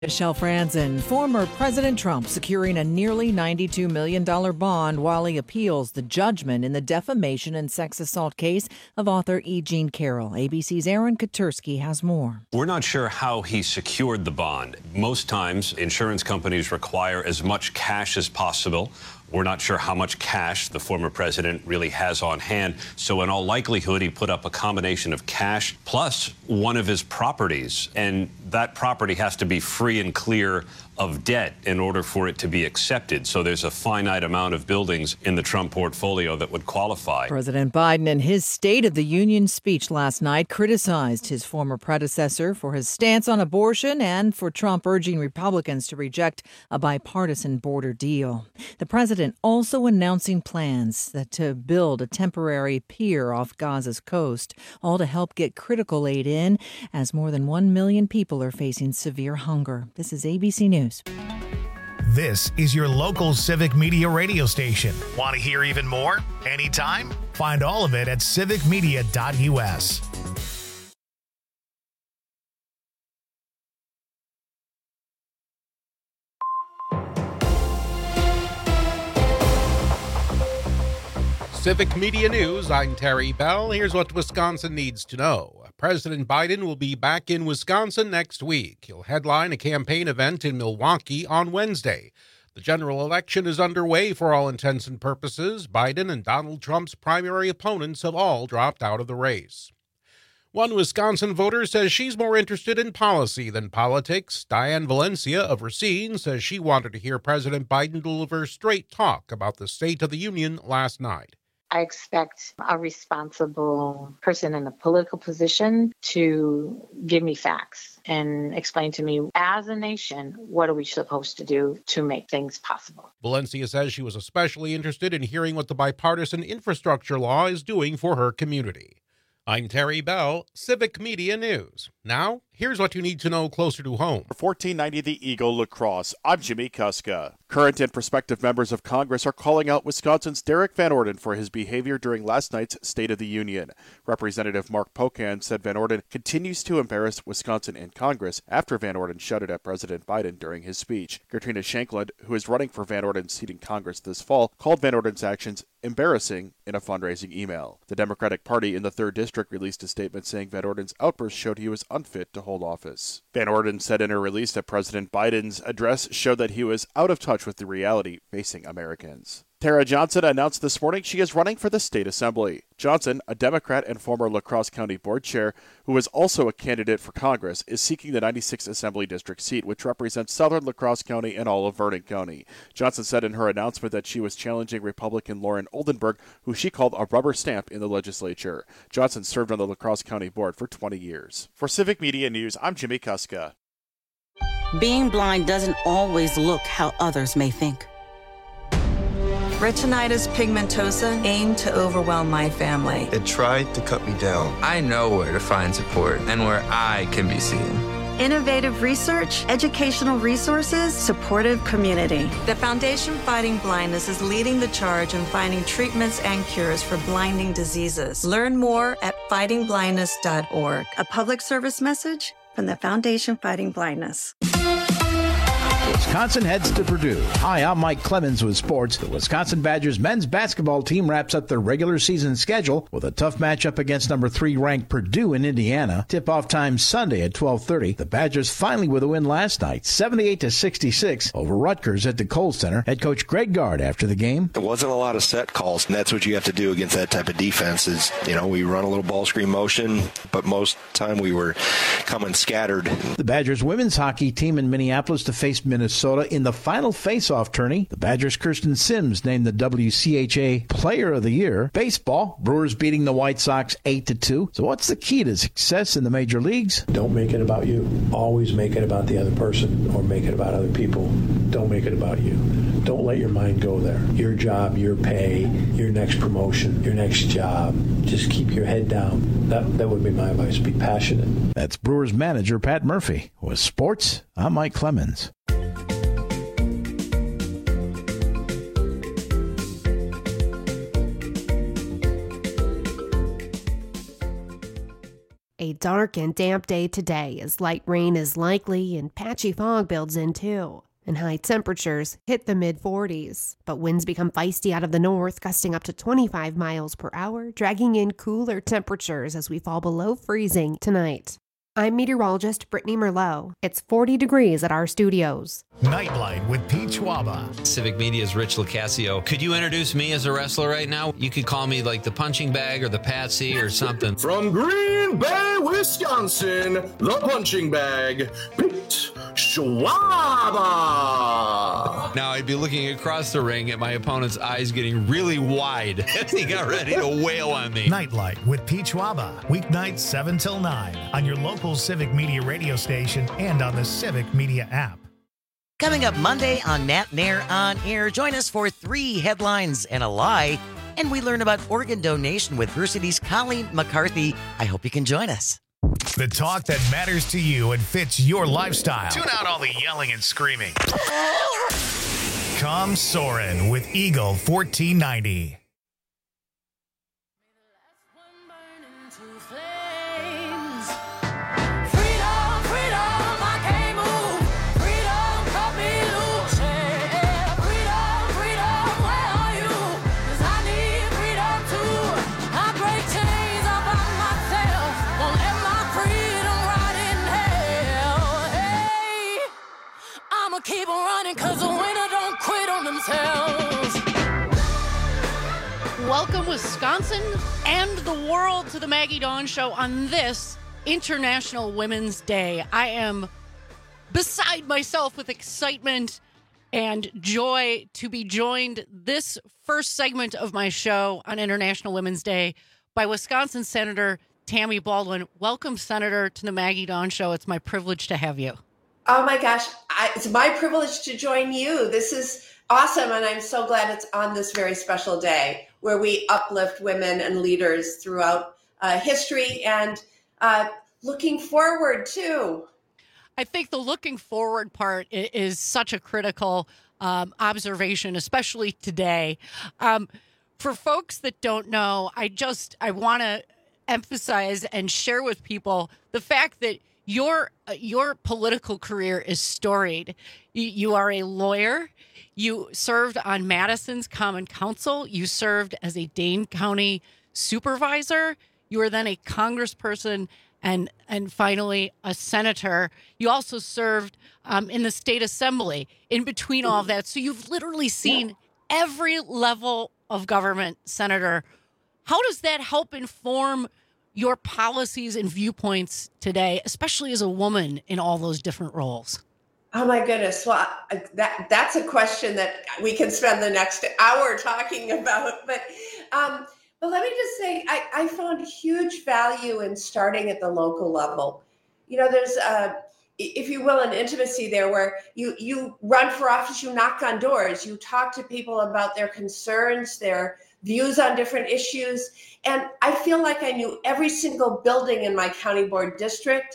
Michelle Franzen, former President Trump securing a nearly $92 million bond while he appeals the judgment in the defamation and sex assault case of author E. Jean Carroll. ABC's Aaron Katersky has more. We're not sure how he secured the bond. Most times, insurance companies require as much cash as possible. We're not sure how much cash the former president really has on hand. So in all likelihood, he put up a combination of cash plus one of his properties. And that property has to be free and clear of debt in order for it to be accepted. So there's a finite amount of buildings in the Trump portfolio that would qualify. President Biden, in his State of the Union speech last night, criticized his former predecessor for his stance on abortion and for Trump urging Republicans to reject a bipartisan border deal. The president also announcing plans to build a temporary pier off Gaza's coast, all to help get critical aid in as more than 1 million people are facing severe hunger. This is ABC News. This is your local Civic Media radio station. Want to hear even more? Anytime? Find all of it at civicmedia.us. Civic Media News, I'm Terry Bell. Here's what Wisconsin needs to know. President Biden will be back in Wisconsin next week. He'll headline a campaign event in Milwaukee on Wednesday. The general election is underway for all intents and purposes. Biden and Donald Trump's primary opponents have all dropped out of the race. One Wisconsin voter says she's more interested in policy than politics. Diane Valencia of Racine says she wanted to hear President Biden deliver straight talk about the State of the Union last night. I expect a responsible person in a political position to give me facts and explain to me, as a nation, what are we supposed to do to make things possible. Valencia says she was especially interested in hearing what the bipartisan infrastructure law is doing for her community. I'm Terry Bell, Civic Media News. Now, here's what you need to know closer to home. For 1490 The Eagle Lacrosse, I'm Jimmy Kuska. Current and prospective members of Congress are calling out Wisconsin's Derek Van Orden for his behavior during last night's State of the Union. Representative Mark Pocan said Van Orden continues to embarrass Wisconsin in Congress after Van Orden shouted at President Biden during his speech. Katrina Shankland, who is running for Van Orden's seat in Congress this fall, called Van Orden's actions embarrassing in a fundraising email. The Democratic Party in the 3rd District released a statement saying Van Orden's outburst showed he was unfit to hold office. Van Orden said in a release that President Biden's address showed that he was out of touch with the reality facing Americans. Tara Johnson announced this morning she is running for the state assembly. Johnson, a Democrat and former La Crosse County board chair, who is also a candidate for Congress, is seeking the 96th Assembly District seat, which represents southern La Crosse County and all of Vernon County. Johnson said in her announcement that she was challenging Republican Lauren Oldenburg, who she called a rubber stamp in the legislature. Johnson served on the La Crosse County board for 20 years. For Civic Media News, I'm Jimmy Kuska. Being blind doesn't always look how others may think. Retinitis pigmentosa aimed to overwhelm my family. It tried to cut me down. I know where to find support and where I can be seen. Innovative research, educational resources, supportive community. The Foundation Fighting Blindness is leading the charge in finding treatments and cures for blinding diseases. Learn more at fightingblindness.org. A public service message from the Foundation Fighting Blindness. Wisconsin heads to Purdue. Hi, I'm Mike Clemens with sports. The Wisconsin Badgers men's basketball team wraps up their regular season schedule with a tough matchup against number 3 ranked Purdue in Indiana. Tip-off time Sunday at 12:30. The Badgers finally with a win last night, 78-66 over Rutgers at the Kohl Center. Head coach Greg Gard after the game. There wasn't a lot of set calls, and that's what you have to do against that type of defense is, we run a little ball screen motion, but most time we were coming scattered. The Badgers women's hockey team in Minneapolis to face Minnesota in the final face-off tourney. The Badgers' Kirsten Sims named the WCHA Player of the Year. Baseball, Brewers beating the White Sox 8-2. So what's the key to success in the major leagues? Don't make it about you. Always make it about the other person or make it about other people. Don't make it about you. Don't let your mind go there. Your job, your pay, your next promotion, your next job. Just keep your head down. That would be my advice. Be passionate. That's Brewers manager Pat Murphy. With sports, I'm Mike Clemens. a dark and damp day today as light rain is likely and patchy fog builds in too. And high temperatures hit the mid-40s. But winds become feisty out of the north, gusting up to 25 miles per hour, dragging in cooler temperatures as we fall below freezing tonight. I'm meteorologist Brittany Merlot. It's 40 degrees at our studios. Nightlight with Pete Schwaba. Civic Media's Rich Locascio. Could you introduce me as a wrestler right now? You could call me like the punching bag or the Patsy or something. From Green Bay, Wisconsin, the punching bag, Pete Schwaba. Now I'd be looking across the ring at my opponent's eyes getting really wide as he got ready to wail on me. Nightlight with Pete Schwaba. Weeknights 7 till 9 on your local Civic Media radio station and on the Civic Media app. Coming up Monday on Nat Nair On Air, join us for 3 headlines and a lie, and we learn about organ donation with Versity's Colleen McCarthy. I hope you can join us. The talk that matters to you and fits your lifestyle. Tune out all the yelling and screaming. Come Soarin' with Eagle 1490. Keep on running because the winner don't quit on themselves. Welcome, Wisconsin and the world, to the Maggie Dawn Show on this International Women's Day. I am beside myself with excitement and joy to be joined this first segment of my show on International Women's Day by Wisconsin Senator Tammy Baldwin. Welcome, Senator, to the Maggie Dawn Show. It's my privilege to have you. Oh my gosh, it's my privilege to join you. This is awesome, and I'm so glad it's on this very special day where we uplift women and leaders throughout history and looking forward too. I think the looking forward part is such a critical observation, especially today. For folks that don't know, I want to emphasize and share with people the fact that your political career is storied. You are a lawyer. You served on Madison's Common Council. You served as a Dane County supervisor. You were then a congressperson and finally a senator. You also served in the state assembly in between all of that. So you've literally seen every level of government, Senator. How does that help inform your policies and viewpoints today, especially as a woman in all those different roles? Oh my goodness. Well, that's a question that we can spend the next hour talking about. But let me just say, I found huge value in starting at the local level. You know, there's, if you will, an intimacy there where you run for office, you knock on doors, you talk to people about their concerns, their views on different issues. And I feel like I knew every single building in my county board district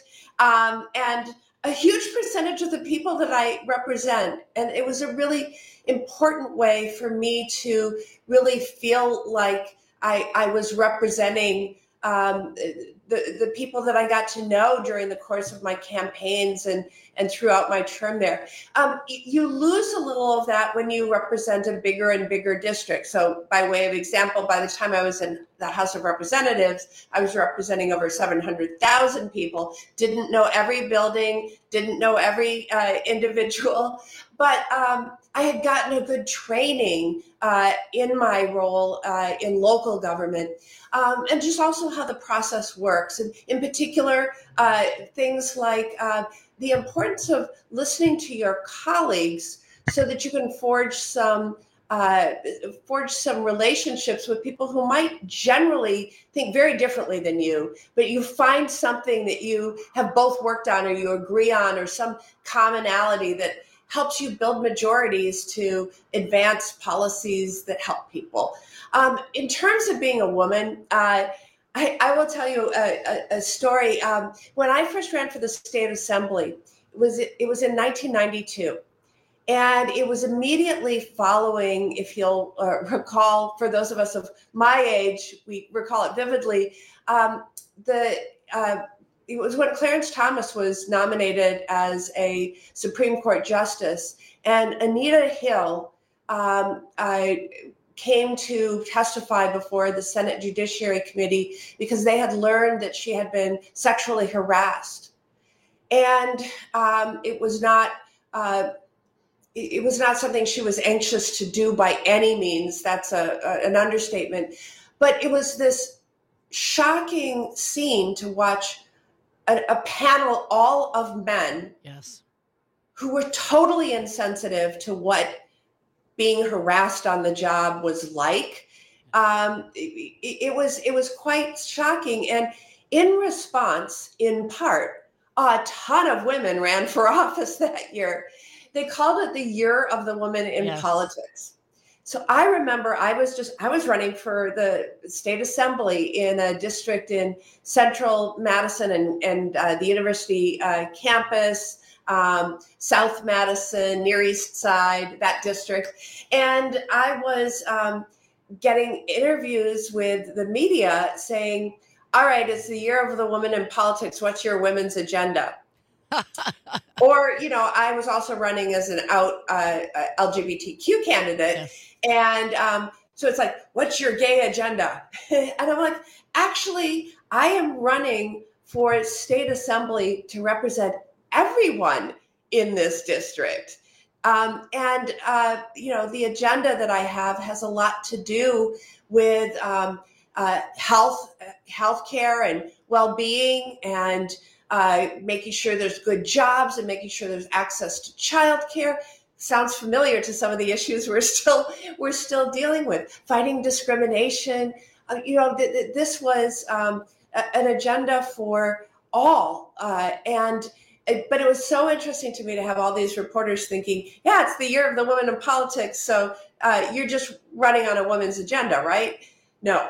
and a huge percentage of the people that I represent. And it was a really important way for me to really feel like I was representing the people that I got to know during the course of my campaigns and throughout my term there. You lose a little of that when you represent a bigger and bigger district. So by way of example, by the time I was in the House of Representatives, I was representing over 700,000 people, didn't know every building, didn't know every individual, but I had gotten a good training in my role in local government, and just also how the process works. And in particular, things like the importance of listening to your colleagues so that you can forge some relationships with people who might generally think very differently than you, but you find something that you have both worked on or you agree on or some commonality that helps you build majorities to advance policies that help people. In terms of being a woman, I will tell you a story. When I first ran for the state assembly, it was in 1992. And it was immediately following, if you'll recall, for those of us of my age, we recall it vividly, the it was when Clarence Thomas was nominated as a Supreme Court justice, and Anita Hill came to testify before the Senate Judiciary Committee because they had learned that she had been sexually harassed. And it was not something she was anxious to do by any means. That's an understatement. But it was this shocking scene to watch a panel all of men, yes, who were totally insensitive to what being harassed on the job was like. It was quite shocking. And in response, in part, a ton of women ran for office that year. They called it the Year of the Woman in Politics. So I remember I was running for the state assembly in a district in central Madison and the university campus, South Madison, Near East Side, that district. And I was getting interviews with the media saying, all right, it's the Year of the Woman in Politics. What's your women's agenda? Or, I was also running as an out LGBTQ candidate. Yes. And so it's like, what's your gay agenda? And I'm like, actually, I am running for state assembly to represent everyone in this district. The agenda that I have has a lot to do with healthcare and well-being, and making sure there's good jobs and making sure there's access to childcare. Sounds familiar to some of the issues we're still dealing with. Fighting discrimination. This was an agenda for all, but it was so interesting to me to have all these reporters thinking, yeah, it's the Year of the Woman in Politics, so you're just running on a woman's agenda, right? No.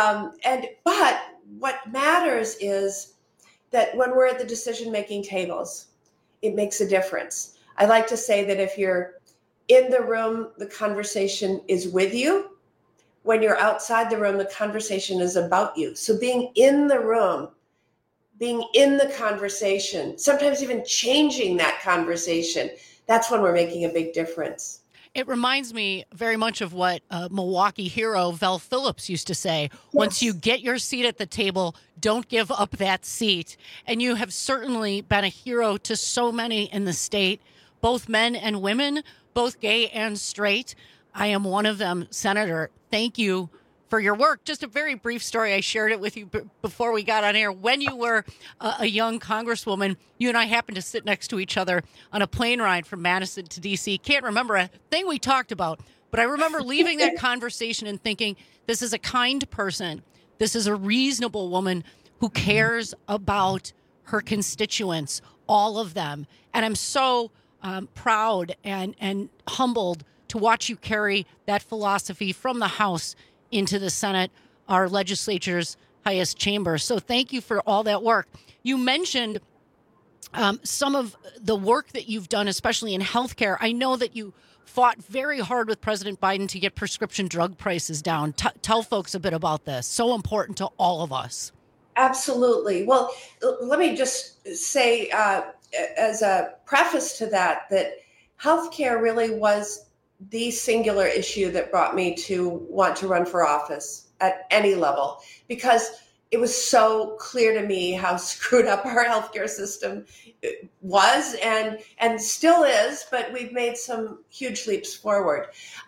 But what matters is that when we're at the decision-making tables, it makes a difference. I like to say that if you're in the room, the conversation is with you. When you're outside the room, the conversation is about you. So being in the room, being in the conversation, sometimes even changing that conversation, that's when we're making a big difference. It reminds me very much of what Milwaukee hero Val Phillips used to say. Yes. Once you get your seat at the table, don't give up that seat. And you have certainly been a hero to so many in the state, both men and women, both gay and straight. I am one of them, Senator. Thank you for your work. Just a very brief story. I shared it with you before we got on air. When you were a young congresswoman, you and I happened to sit next to each other on a plane ride from Madison to D.C. Can't remember a thing we talked about, but I remember leaving that conversation and thinking, this is a kind person. This is a reasonable woman who cares about her constituents, all of them. And I'm so proud and humbled to watch you carry that philosophy from the House into the Senate, our legislature's highest chamber. So thank you for all that work. You mentioned some of the work that you've done, especially in healthcare. I know that you fought very hard with President Biden to get prescription drug prices down. Tell folks a bit about this. So important to all of us. Absolutely. Well, let me just say as a preface to that healthcare really was the singular issue that brought me to want to run for office at any level, because it was so clear to me how screwed up our healthcare system was and still is, but we've made some huge leaps forward.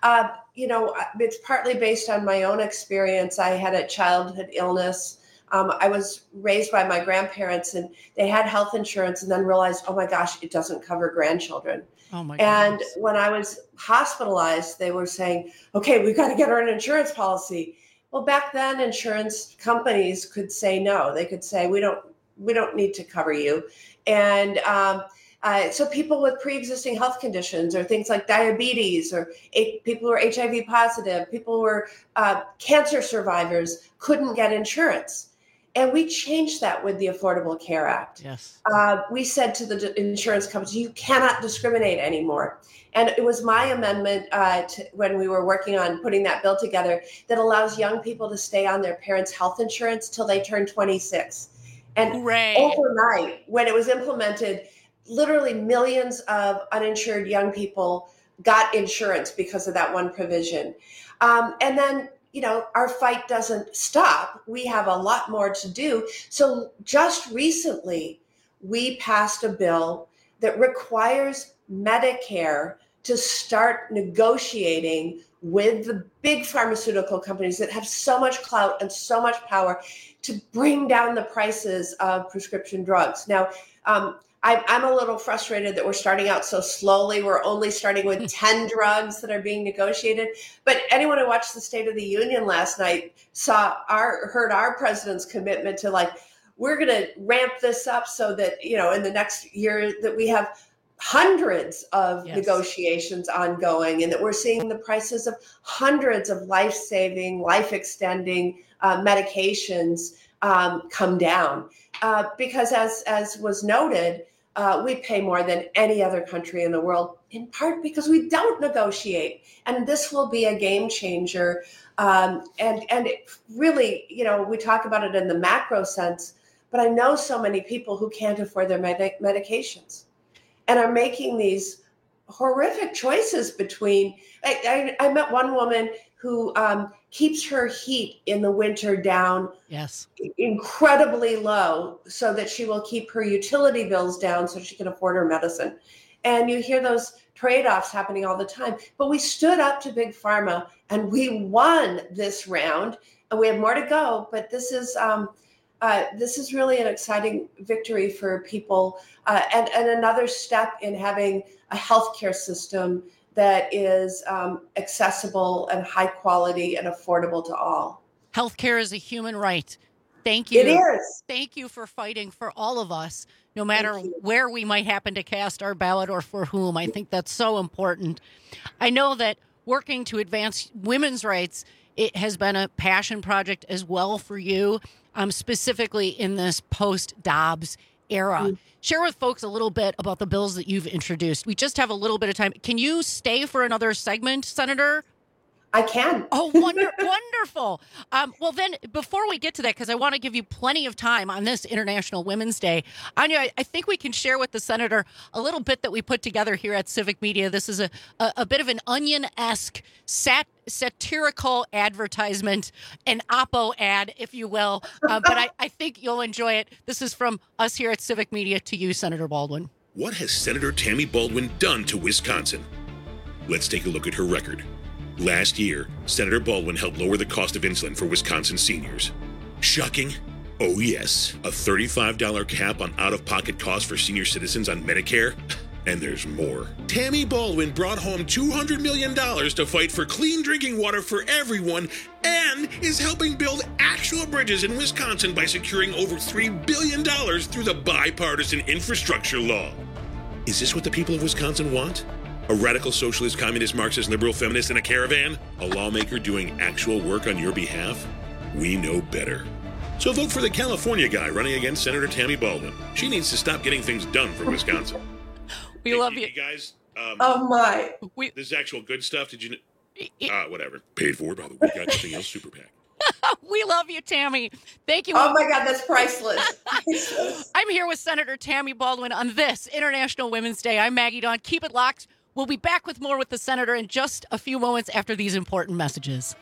It's partly based on my own experience. I had a childhood illness. I was raised by my grandparents, and they had health insurance and then realized, oh my gosh, it doesn't cover grandchildren. Oh my and goodness. When I was hospitalized, they were saying, okay, we've got to get her an insurance policy. Well, back then, insurance companies could say no. They could say, we don't need to cover you. And so people with pre-existing health conditions or things like diabetes, or people who are HIV positive, people who are cancer survivors couldn't get insurance. And we changed that with the Affordable Care Act. Yes. We said to the insurance companies, you cannot discriminate anymore. And it was my amendment when we were working on putting that bill together that allows young people to stay on their parents' health insurance till they turn 26. And Hooray. overnight, when it was implemented, literally millions of uninsured young people got insurance because of that one provision. And then, our fight doesn't stop. We have a lot more to do. So just recently, we passed a bill that requires Medicare to start negotiating with the big pharmaceutical companies that have so much clout and so much power to bring down the prices of prescription drugs. Now, I'm a little frustrated that we're starting out so slowly. We're only starting with 10 drugs that are being negotiated. But anyone who watched the State of the Union last night heard our president's commitment to we're going to ramp this up so that, in the next year that we have hundreds of negotiations ongoing, and that we're seeing the prices of hundreds of life-saving, life-extending medications come down. Because as was noted, we pay more than any other country in the world, in part because we don't negotiate. And this will be a game changer. And it really, we talk about it in the macro sense, but I know so many people who can't afford their medications and are making these horrific choices between, I met one woman who keeps her heat in the winter down incredibly low so that she will keep her utility bills down so she can afford her medicine. And you hear those trade-offs happening all the time. But we stood up to Big Pharma and we won this round, and we have more to go. But this is really an exciting victory for people and another step in having a healthcare system that is accessible and high quality and affordable to all. Healthcare is a human right. Thank you. It is. Thank you for fighting for all of us, no matter where we might happen to cast our ballot or for whom. I think that's so important. I know that working to advance women's rights, it has been a passion project as well for you, specifically in this post-Dobbs era. Share with folks a little bit about the bills that you've introduced. We just have a little bit of time. Can you stay for another segment, Senator? I can. Oh, wonderful. Well, then, before we get to that, because I want to give you plenty of time on this International Women's Day, Anya, I think we can share with the Senator a little bit that we put together here at Civic Media. This is a bit of an Onion-esque satirical advertisement, an Oppo ad, if you will. But I think you'll enjoy it. This is from us here at Civic Media to you, Senator Baldwin. What has Senator Tammy Baldwin done to Wisconsin? Let's take a look at her record. Last year, Senator Baldwin helped lower the cost of insulin for Wisconsin seniors. Shocking? Oh yes, a $35 cap on out-of-pocket costs for senior citizens on Medicare. And there's more. Tammy Baldwin brought home $200 million to fight for clean drinking water for everyone and is helping build actual bridges in Wisconsin by securing over $3 billion through the bipartisan infrastructure law. Is this what the people of Wisconsin want? A radical socialist, communist, Marxist, liberal, feminist in a caravan? A lawmaker doing actual work on your behalf? We know better. So vote for the California guy running against Senator Tammy Baldwin. She needs to stop getting things done for Wisconsin. We love you. Hey guys. Oh my. This is actual good stuff. Did you know? Whatever. Paid for by the We Got Nothing Else Super PAC. We love you, Tammy. Thank you. Oh my God, that's priceless. I'm here with Senator Tammy Baldwin on this International Women's Day. I'm Maggie Dawn. Keep it locked. We'll be back with more with the Senator in just a few moments after these important messages.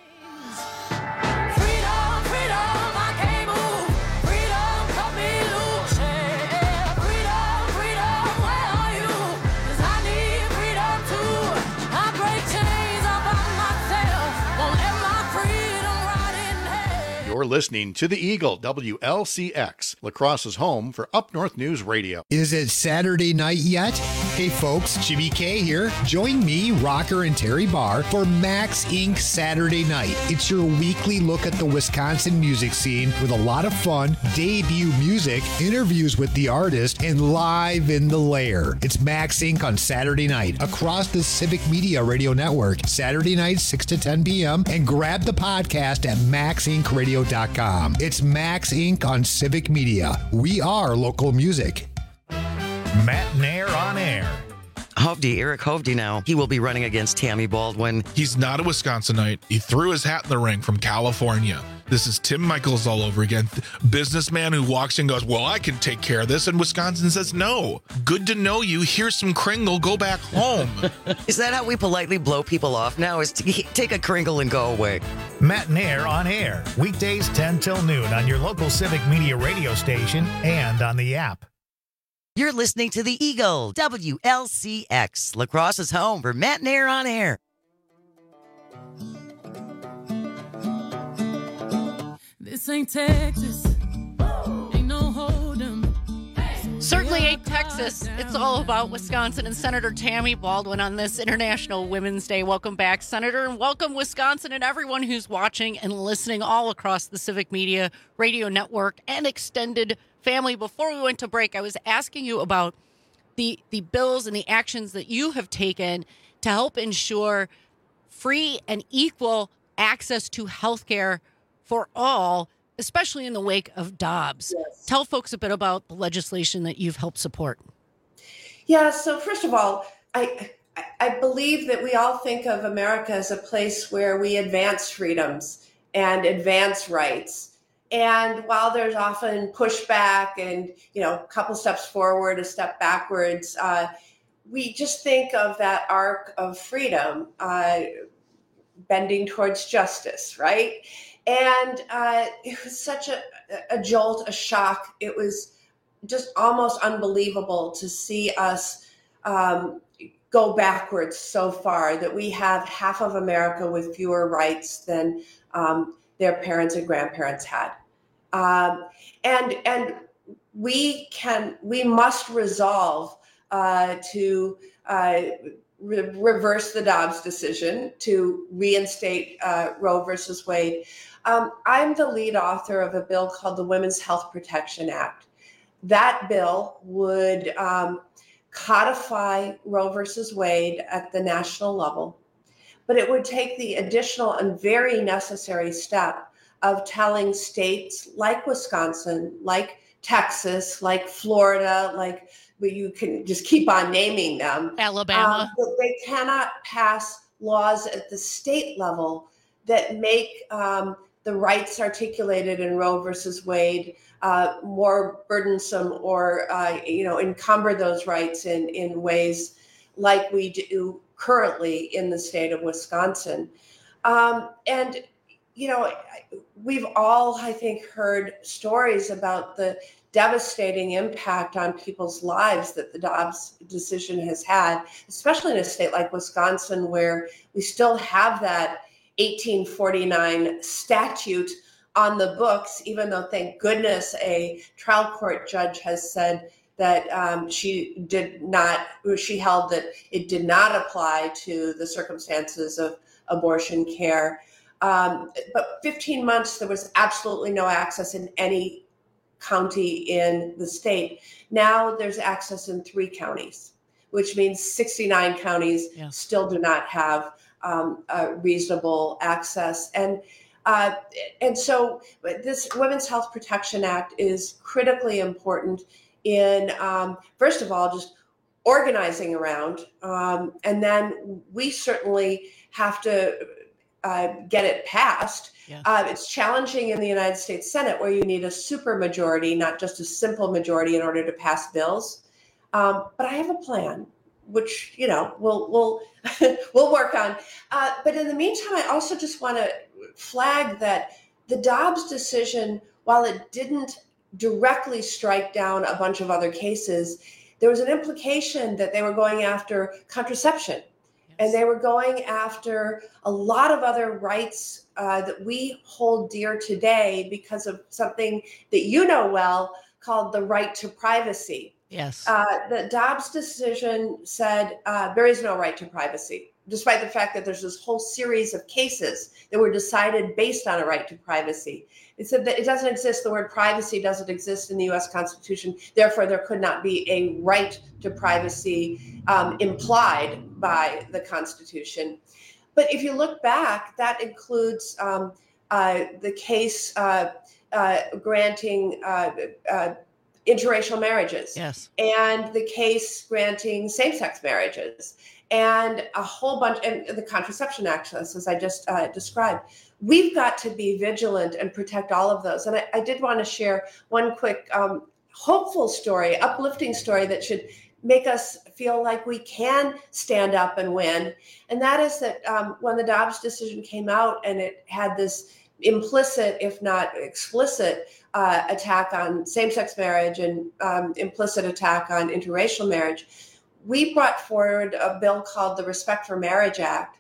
You're listening to The Eagle, WLCX, La Crosse's home for Up North News Radio. Is it Saturday night yet? Hey folks, Jimmy K here. Join me, Rocker, and Terry Barr for Max Inc. Saturday Night. It's your weekly look at the Wisconsin music scene with a lot of fun, debut music, interviews with the artist, and live in the lair. It's Max Inc. on Saturday night across the Civic Media Radio Network, Saturday night 6 to 10 p.m. and grab the podcast at maxincradio.com. It's Max Inc. on Civic Media. We are local music. Matt Nair on air. Eric Hovde now. He will be running against Tammy Baldwin. He's not a Wisconsinite. He threw his hat in the ring from California. This is Tim Michaels all over again. Businessman who walks in and goes, well, I can take care of this. And Wisconsin says, no. Good to know you. Here's some Kringle. Go back home. Is that how we politely blow people off now? Is to take a Kringle and go away? Matt and Air on air. Weekdays 10 till noon on your local Civic Media radio station and on the app. You're listening to the Eagle, WLCX. La Crosse's home for Matt and Air on air. This ain't Texas. Ain't no hold'em. Certainly ain't Texas. It's all about Wisconsin and Senator Tammy Baldwin on this International Women's Day. Welcome back, Senator, and welcome Wisconsin and everyone who's watching and listening all across the Civic Media Radio Network and extended family. Before we went to break, I was asking you about the bills and the actions that you have taken to help ensure free and equal access to health care for all, especially in the wake of Dobbs. Yes. Tell folks a bit about the legislation that you've helped support. Yeah, so first of all, I believe that we all think of America as a place where we advance freedoms and advance rights. And while there's often pushback and, a couple steps forward, a step backwards, we just think of that arc of freedom bending towards justice, right? And it was such a jolt, a shock. It was just almost unbelievable to see us go backwards so far, that we have half of America with fewer rights than their parents and grandparents had. And we must resolve to reverse the Dobbs decision, to reinstate Roe versus Wade. I'm the lead author of a bill called the Women's Health Protection Act. That bill would codify Roe versus Wade at the national level, but it would take the additional and very necessary step of telling states like Wisconsin, like Texas, like Florida, like you can just keep on naming them. Alabama. That they cannot pass laws at the state level that make the rights articulated in Roe versus Wade more burdensome or encumber those rights in ways like we do currently in the state of Wisconsin. We've all, I think, heard stories about the devastating impact on people's lives that the Dobbs decision has had, especially in a state like Wisconsin, where we still have that 1849 statute on the books, even though, thank goodness, a trial court judge has said that she held that it did not apply to the circumstances of abortion care. But 15 months, there was absolutely no access in any county in the state. Now there's access in 3 counties, which means 69 counties still do not have reasonable access. And so this Women's Health Protection Act is critically important in, first of all, just organizing around. And then we certainly have to get it passed. Yeah. It's challenging in the United States Senate, where you need a supermajority, not just a simple majority, in order to pass bills. But I have a plan, which we'll we'll work on. But in the meantime, I also just want to flag that the Dobbs decision, while it didn't directly strike down a bunch of other cases, there was an implication that they were going after contraception. And they were going after a lot of other rights that we hold dear today because of something that you know well called the right to privacy. Yes. The Dobbs decision said there is no right to privacy, despite the fact that there's this whole series of cases that were decided based on a right to privacy. It said that it doesn't exist. The word privacy doesn't exist in the U.S. Constitution. Therefore, there could not be a right to privacy implied by the Constitution. But if you look back, that includes the case granting interracial marriages, yes, and the case granting same-sex marriages. and a whole bunch, and the Contraception Act, as I just described. We've got to be vigilant and protect all of those. And I did want to share one quick hopeful story, uplifting story that should make us feel like we can stand up and win. And that is that when the Dobbs decision came out and it had this implicit, if not explicit, attack on same-sex marriage and implicit attack on interracial marriage, we brought forward a bill called the Respect for Marriage Act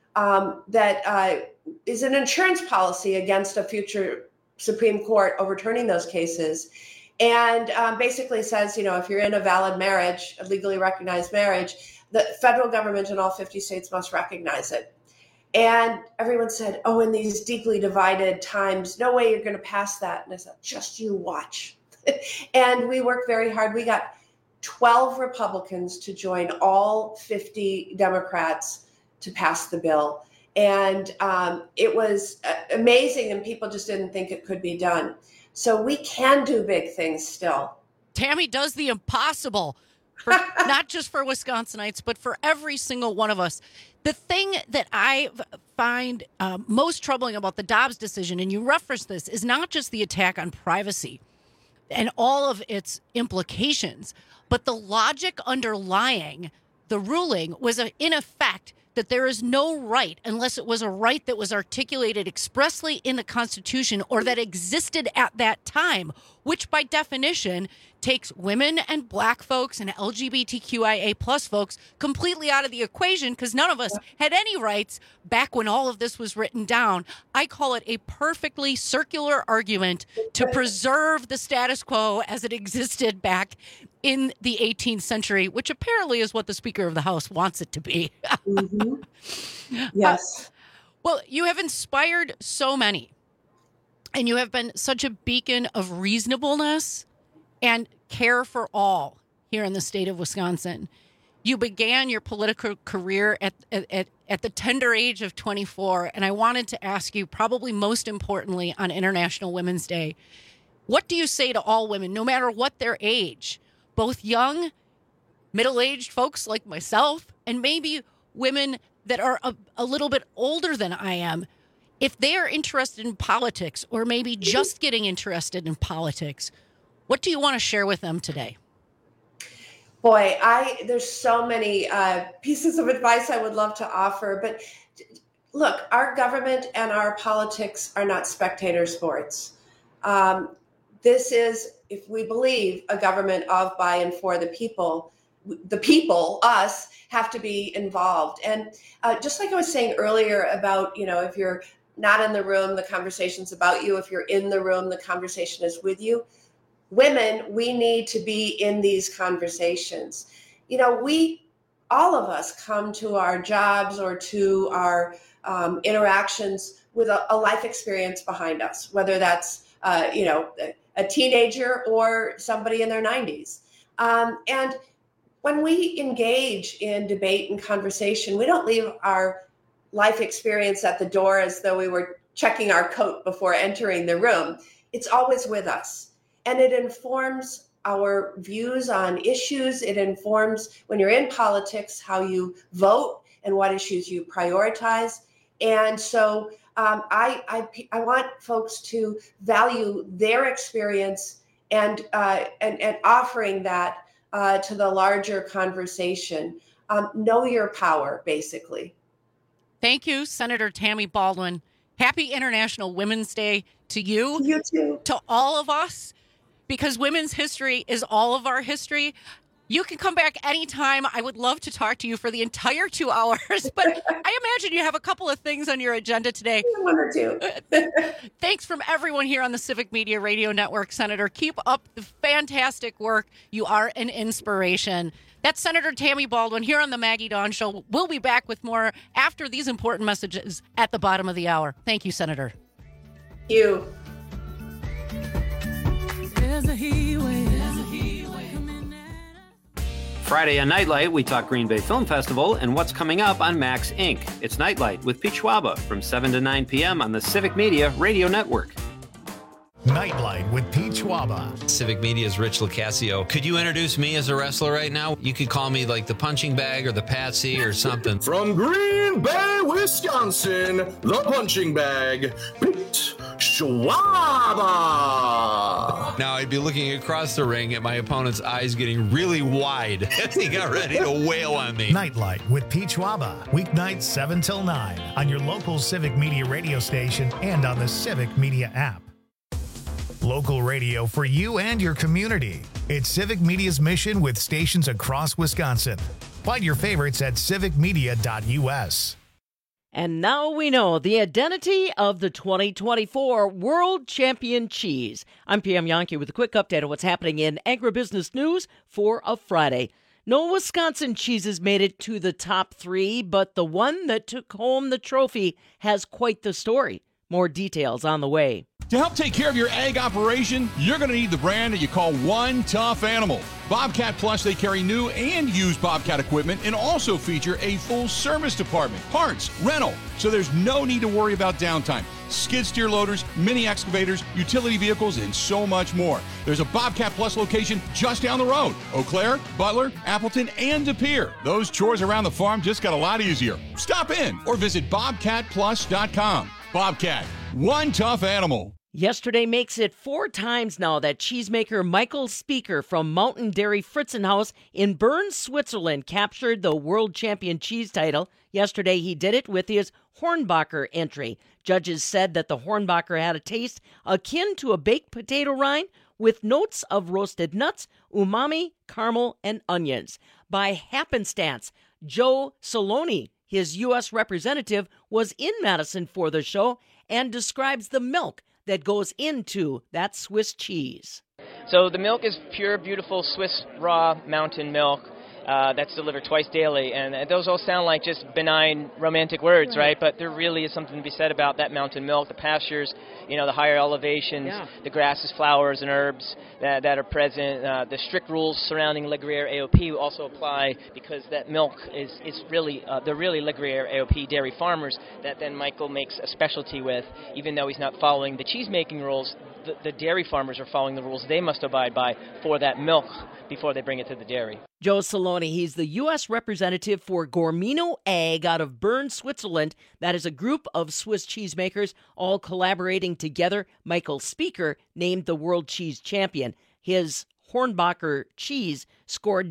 that is an insurance policy against a future Supreme Court overturning those cases. And basically says, if you're in a valid marriage, a legally recognized marriage, the federal government in all 50 states must recognize it. And everyone said, oh, in these deeply divided times, no way you're going to pass that. And I said, just you watch. And we worked very hard. We got 12 Republicans to join all 50 Democrats to pass the bill. And it was amazing, and people just didn't think it could be done. So we can do big things still. Tammy does the impossible, not just for Wisconsinites, but for every single one of us. The thing that I find most troubling about the Dobbs decision, and you referenced this, is not just the attack on privacy and all of its implications, but the logic underlying the ruling was, in effect, that there is no right unless it was a right that was articulated expressly in the Constitution or that existed at that time, which by definition takes women and Black folks and LGBTQIA plus folks completely out of the equation because none of us had any rights back when all of this was written down. I call it a perfectly circular argument to preserve the status quo as it existed back in the 18th century, which apparently is what the Speaker of the House wants it to be. Mm-hmm. Yes. Well, you have inspired so many, and you have been such a beacon of reasonableness and care for all here in the state of Wisconsin. You began your political career at the tender age of 24, and I wanted to ask you, probably most importantly on International Women's Day, what do you say to all women, no matter what their age, both young, middle-aged folks like myself, and maybe women that are a little bit older than I am, if they are interested in politics or maybe just getting interested in politics, what do you want to share with them today? Boy, there's so many pieces of advice I would love to offer. But look, our government and our politics are not spectator sports. This is, if we believe, a government of, by, and for the people, us, have to be involved. And just like I was saying earlier about, if you're not in the room, the conversation's about you. If you're in the room, the conversation is with you. Women, we need to be in these conversations. All of us come to our jobs or to our interactions with a life experience behind us, whether that's, a teenager or somebody in their 90s. And when we engage in debate and conversation, we don't leave our life experience at the door as though we were checking our coat before entering the room. It's always with us. And it informs our views on issues. It informs, when you're in politics, how you vote and what issues you prioritize. And so I want folks to value their experience and offering that to the larger conversation. Know your power, basically. Thank you, Senator Tammy Baldwin. Happy International Women's Day to you. You too. To all of us, because women's history is all of our history. You can come back anytime. I would love to talk to you for the entire 2 hours, but I imagine you have a couple of things on your agenda today. One or two. Thanks from everyone here on the Civic Media Radio Network, Senator. Keep up the fantastic work. You are an inspiration. That's Senator Tammy Baldwin here on the Maggie Dawn Show. We'll be back with more after these important messages at the bottom of the hour. Thank you, Senator. Thank you. There's a heatwave. Friday on Nightlight, we talk Green Bay Film Festival and what's coming up on Max Inc. It's Nightlight with Pete Schwaba from 7 to 9 p.m. on the Civic Media Radio Network. Nightlight with Pete Schwaba. Civic Media's Rich Locascio. Could you introduce me as a wrestler right now? You could call me like the punching bag or the patsy or something. From Green Bay, Wisconsin, the punching bag, Pete Schwaba. Now I'd be looking across the ring at my opponent's eyes getting really wide as he got ready to wail on me. Nightlight with Pete Schwaba. Weeknights 7 till 9 on your local Civic Media radio station and on the Civic Media app. Local radio for you and your community. It's Civic Media's mission with stations across Wisconsin. Find your favorites at civicmedia.us. And now we know the identity of the 2024 World Champion Cheese. I'm PM Yankee with a quick update on what's happening in agribusiness news for a Friday. No Wisconsin cheeses made it to the top 3, but the one that took home the trophy has quite the story. More details on the way. To help take care of your ag operation, you're going to need the brand that you call One Tough Animal. Bobcat Plus, they carry new and used Bobcat equipment and also feature a full service department, parts, rental, so there's no need to worry about downtime. Skid steer loaders, mini excavators, utility vehicles, and so much more. There's a Bobcat Plus location just down the road. Eau Claire, Butler, Appleton, and De Pere. Those chores around the farm just got a lot easier. Stop in or visit bobcatplus.com. Bobcat, One Tough Animal. Yesterday makes it 4 times now that cheesemaker Michael Speaker from Mountain Dairy Fritzenhaus in Bern, Switzerland captured the World Champion Cheese title. Yesterday he did it with his Hornbacher entry. Judges said that the Hornbacher had a taste akin to a baked potato rind with notes of roasted nuts, umami, caramel, and onions. By happenstance, Joe Saloni, his U.S. representative, was in Madison for the show and describes the milk that goes into that Swiss cheese. So the milk is pure, beautiful Swiss raw mountain milk that's delivered twice daily. And those all sound like just benign, romantic words, right? But there really is something to be said about that mountain milk, the pastures, the higher elevations, the grasses, flowers, and herbs that are present. The strict rules surrounding Le Gruyere AOP also apply because that milk is really, they're really Le Gruyere AOP dairy farmers that then Michael makes a specialty with. Even though he's not following the cheese-making rules, the dairy farmers are following the rules they must abide by for that milk before they bring it to the dairy. Joe Saloni, he's the U.S. representative for Gormino Ag out of Bern, Switzerland. That is a group of Swiss cheesemakers all collaborating together. Michael Speaker named the world cheese champion. His Hornbacher cheese scored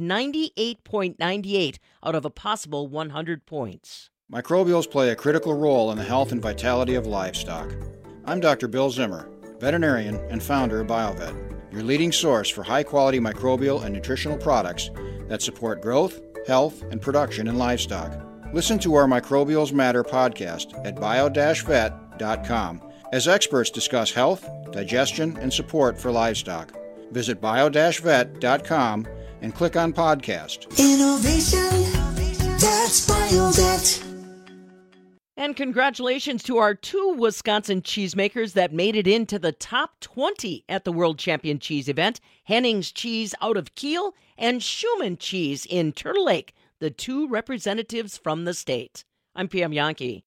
98.98 out of a possible 100 points. Microbials play a critical role in the health and vitality of livestock. I'm Dr. Bill Zimmer, veterinarian and founder of BioVet, your leading source for high-quality microbial and nutritional products that support growth, health, and production in livestock. Listen to our Microbials Matter podcast at bio-vet.com as experts discuss health, digestion, and support for livestock. Visit bio-vet.com and click on podcast. Innovation, that's BioVet. And congratulations to our 2 Wisconsin cheesemakers that made it into the top 20 at the World Champion Cheese event. Hennings Cheese out of Kiel and Schumann Cheese in Turtle Lake, the 2 representatives from the state. I'm PM Yankee.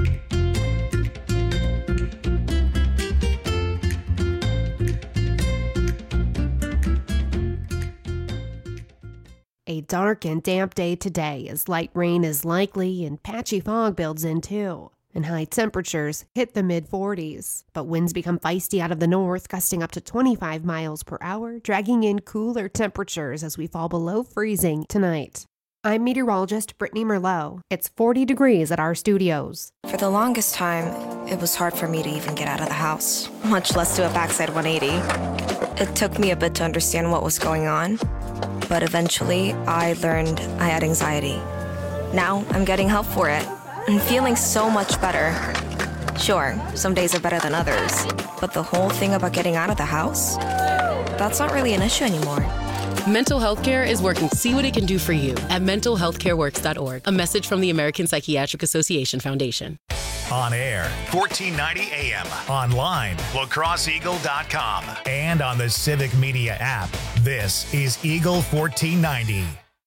A dark and damp day today as light rain is likely and patchy fog builds in too. And high temperatures hit the mid-40s. But winds become feisty out of the north, gusting up to 25 miles per hour, dragging in cooler temperatures as we fall below freezing tonight. I'm meteorologist Brittany Merlot. It's 40 degrees at our studios. For the longest time, it was hard for me to even get out of the house, much less do a backside 180. It took me a bit to understand what was going on, but eventually I learned I had anxiety. Now I'm getting help for it and feeling so much better. Sure, some days are better than others, but the whole thing about getting out of the house, that's not really an issue anymore. Mental health care is working to see what it can do for you at mentalhealthcareworks.org. A message from the American Psychiatric Association Foundation. On air, 1490 AM. Online, lacrosseeagle.com. And on the Civic Media app. This is Eagle 1490.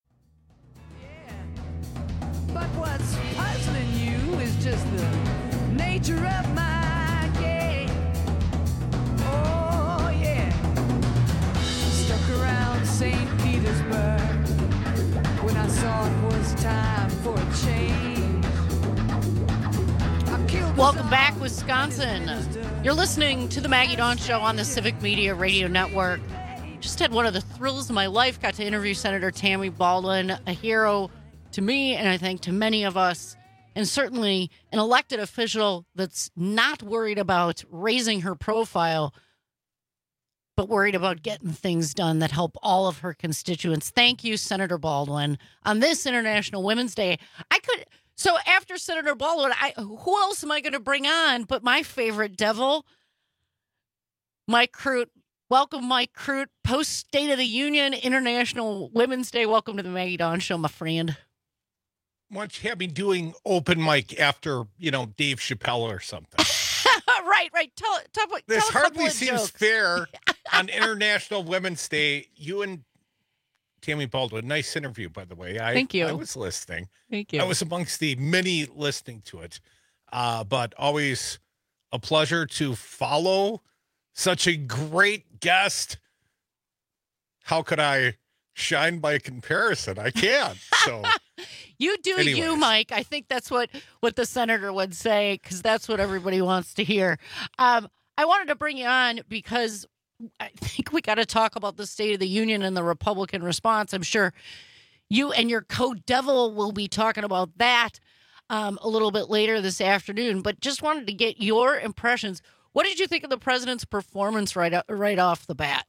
But what's puzzling you is just the nature of my game. Oh, for a change. Welcome back, Wisconsin. You're listening to the Maggie Dawn Show on the Civic Media Radio Network. Just had one of the thrills of my life. Got to interview Senator Tammy Baldwin, a hero to me and I think to many of us, and certainly an elected official that's not worried about raising her profile, but worried about getting things done that help all of her constituents. Thank you, Senator Baldwin. On this International Women's Day, so after Senator Baldwin, who else am I going to bring on but my favorite devil, Mike Crute. Welcome, Mike Crute. Post State of the Union, International Women's Day. Welcome to the Maggie Dawn Show, my friend. Why don't you have me doing open mic after, Dave Chappelle or something? Right. Tell this a hardly couple seems of jokes. fair on International Women's Day. You and Tammy Baldwin, nice interview, by the way. Thank you. I was listening. Thank you. I was amongst the many listening to it, but always a pleasure to follow such a great guest. How could I shine by comparison? I can't. So you do anyways. You, Mike. I think that's what the senator would say, because that's what everybody wants to hear. I wanted to bring you on because I think we got to talk about the State of the Union and the Republican response. I'm sure you and your co-devil will be talking about that a little bit later this afternoon, but just wanted to get your impressions. What did you think of the president's performance right off the bat?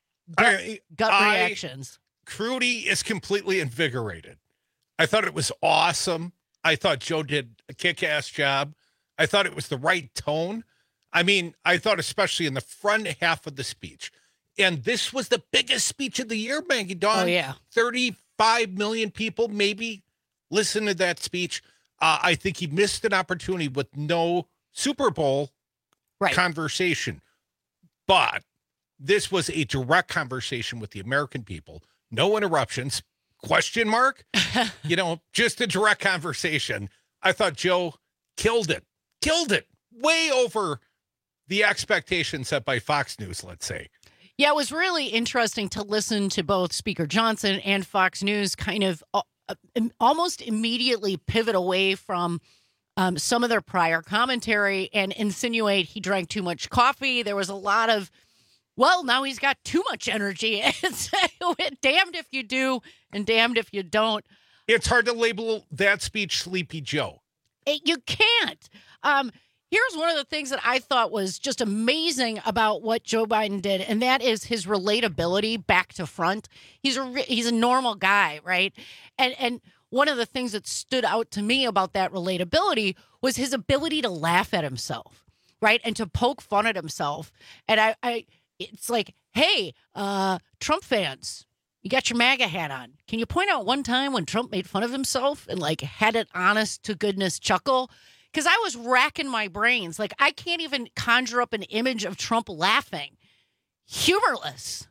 Gut reactions. Crudy is completely invigorated. I thought it was awesome. I thought Joe did a kick-ass job. I thought it was the right tone. I mean, I thought especially in the front half of the speech. And this was the biggest speech of the year, Maggie Dawn. Oh, yeah. 35 million people maybe listened to that speech. I think he missed an opportunity with no Super Bowl conversation. But this was a direct conversation with the American people. No interruptions. Question mark? Just a direct conversation. I thought Joe killed it. Way over the expectations set by Fox News, let's say. Yeah, it was really interesting to listen to both Speaker Johnson and Fox News kind of almost immediately pivot away from some of their prior commentary and insinuate he drank too much coffee. There was a lot of, well, now he's got too much energy. It's damned if you do and damned if you don't. It's hard to label that speech Sleepy Joe. You can't. Here's one of the things that I thought was just amazing about what Joe Biden did, and that is his relatability back to front. He's a normal guy, right? And one of the things that stood out to me about that relatability was his ability to laugh at himself, right? And to poke fun at himself. And it's like, hey, Trump fans, you got your MAGA hat on. Can you point out one time when Trump made fun of himself and had an honest to goodness chuckle? Because I was racking my brains. I can't even conjure up an image of Trump laughing. Humorless.